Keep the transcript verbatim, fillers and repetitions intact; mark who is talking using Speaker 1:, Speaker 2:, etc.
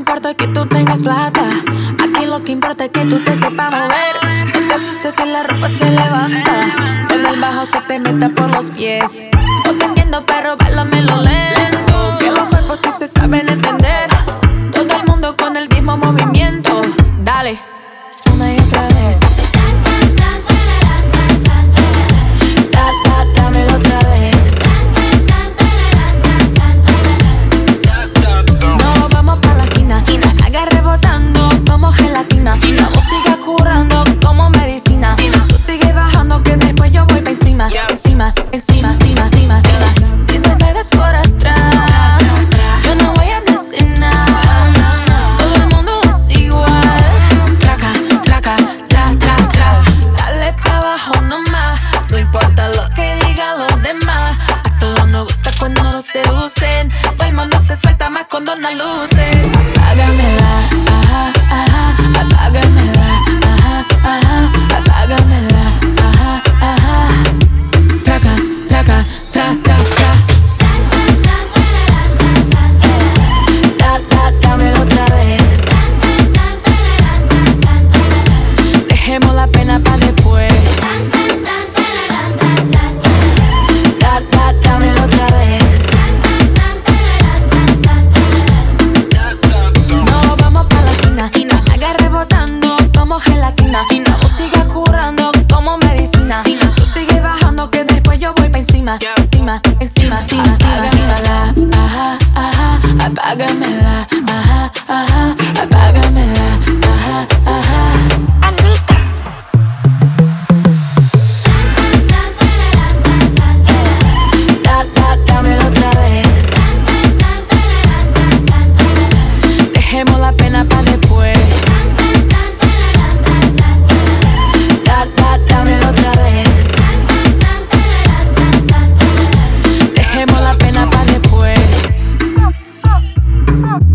Speaker 1: importa que tú tengas plata. Aquí lo que importa es que tú te sepas mover. No te asustes si la ropa se levanta, cuando el bajo se te meta por los pies. No te entiendo, pero báilamelo lento, que los cuerpos sí se saben entender. Todo el mundo con el mismo movimiento. Dale, una y otra vez. Da, da, dámelo otra vez. No, vamos pa' la esquina, haga rebotando como gelatina. La música curando como medicina. Tú sigue bajando que después yo voy pa' encima. Encima, encima, encima, encima, encima. Si te pegas por atrás, yo no voy a decir nada. Todo el mundo es igual. Traca, traca, tra, tra, tra. Dale pa' abajo nomás, no importa lo que digan los demás. A todos nos gusta cuando nos seducen. Todo el mundo se suelta más cuando no luces. Apágamela, ajá, ajá. Apágamela, ajá, ajá. Apágamela, ajá, ajá. Traca, traca, tra, tra, tra. Da, da, dámelo otra vez. Dejemos la pena pa' después. Da, da, dámelo otra vez. No, vamos pa' la esquina, haga rebotando como gelatina. La música curando como medicina. Tú sigue bajando que después yo voy pa' encima. Encima, encima, encima, apágamela, ajá, ajá. Apágamela, ajá, ajá. Apágamela, ajá, ajá. Da, da, dámelo otra vez. Dejemos la pena pa' después. Da, da, dámelo otra vez. Dejemos la pena pa' después.